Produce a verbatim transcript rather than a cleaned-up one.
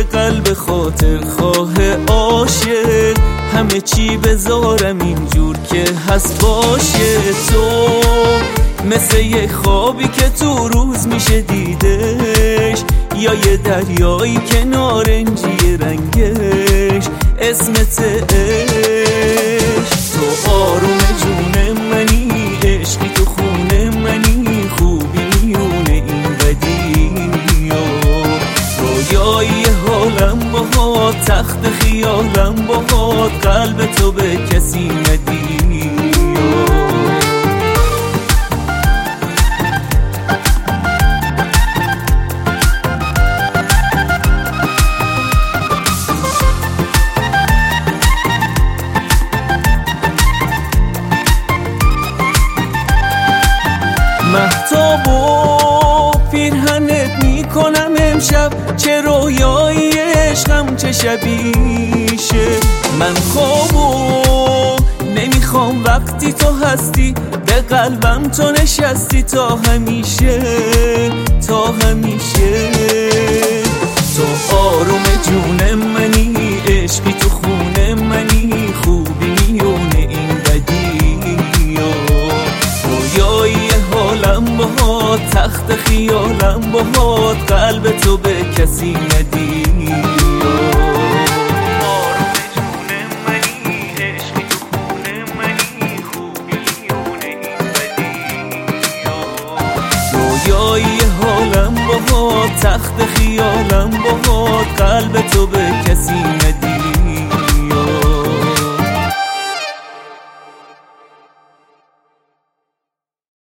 یه قلب خاطر خواه عاشق، همه چی بذارم اینجور که هست باشه. تو مثل یه خوابی که تو روز میشه دیدش، یا یه دریایی که نارنجی رنگش اسمت عشق. تو آروم جون منی، عشقی تو خونه منی، خوبی میونه این بدی رویایی حالم باهات، تخت خیالم باهات، قلب تو به کسی ندی. مهتاب و پیرهنت میکنم امشب، چه رویایی عشقم چه شبیشه. من خوابو نمیخوام وقتی تو هستی، به قلبم تو نشستی تا همیشه تا همیشه. تو آروم جون منی، عشقی تو خونه منی، خوبی میونه این بدی رویایی حالم باهات، تخت خیالم باهات، قلب تو به کسی ندی. آروم جون منی، عشقی تو خونه منی، خوبی میونه این بدی رویایی حالم باهات، تخت خیالم باهات، قلب تو به کسی ندی.